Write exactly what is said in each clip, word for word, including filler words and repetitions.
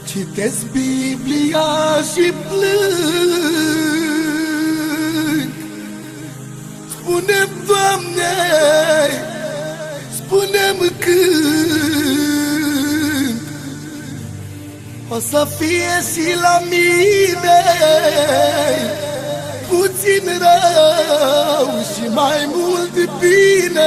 Citesc Biblia și plâng. Spune-mi, Doamne, spune-mi când o să fie și la mine puțin rău și mai mult bine.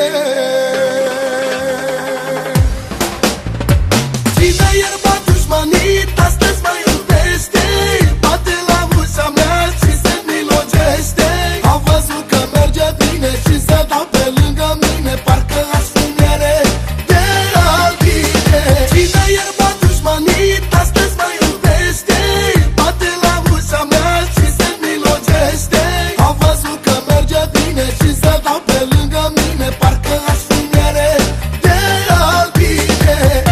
Cine ierba dușmanit, astăzi mă iubește. Bate la ușa mea și se milogește. Am văzut că merge bine și se dau pe lângă mine, parcă aș fi mere de albine. Cine ierba dușmanit, astăzi mă iubește. Bate la ușa mea și se milogește. Am văzut că merge bine și se dau pe lângă mine, parcă aș fi mere de albine.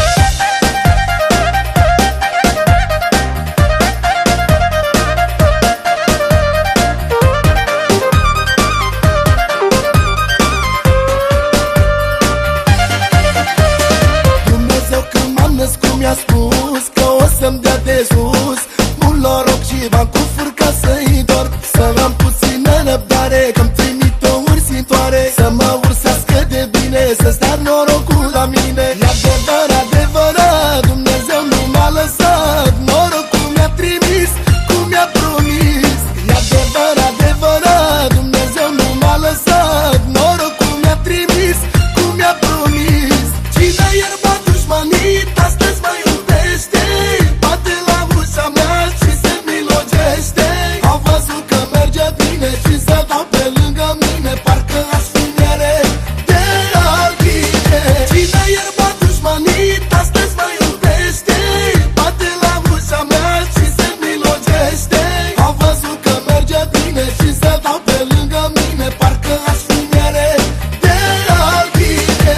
Mi-a spus că o să-mi dea de sus mult noroc și v-am cu furca să-i dor. Să am puțină răbdare, că-mi trimit o ursitoare să mă ursească de bine, să stea norocul la mine. E adevărat, adevărat, Dumnezeu nu m-a lăsat, norocul mi-a trimis cum mi-a promis. E adevărat, adevărat, Dumnezeu nu m-a lăsat, norocul mi-a trimis cum mi-a promis. Cine ierba dușmanit, astăzi mă iubește. Bate la ușa mea și se milogește. Am văzut că merge bine și se dau pe lângă mine, parcă aș fi mere de albine. Cine ierba dușmanit, astăzi mă iubește. Bate la ușa mea și se milogește. Am văzut că merge bine și se dau pe lângă mine, parcă aș fi mere de albine.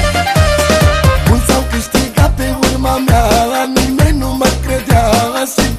Mulți au câștigat pe urma mea, nimeni nu mă credea și